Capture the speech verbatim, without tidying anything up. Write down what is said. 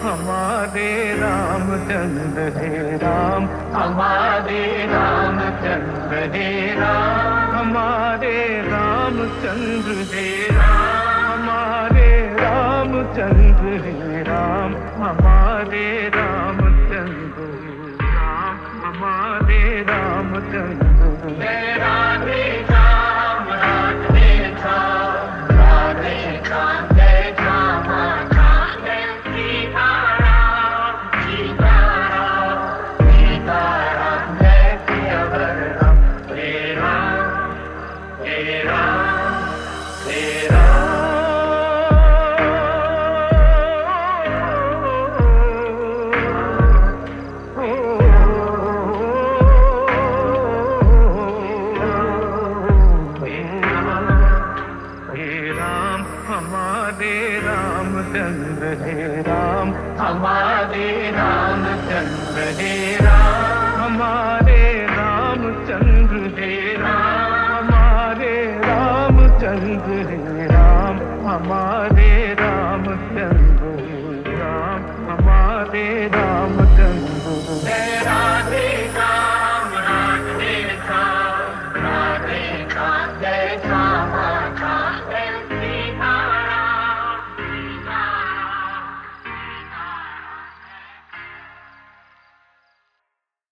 हमारे रामचंद्र हे राम, हमारे रामचंद्र हे राम, हमारे रामचंद्र हे राम, हमारे रामचंद्र हे राम, हमारे रामचंद्र हे राम, हमारे रामचंद्र हे राधे श्याम, राधे श्याम, राधे श्याम, जय श्याम श्याम, जय सीताराम, सीताराम, सीताराम, जय सियावर राम, हे राम, हे राम, हे राम। हमारे रामचंद्र हे राम, हमारे रामचंद्र हे राम, हमारे रामचंद्र हे राम, हमारे रामचंद्र हे राम, हमारे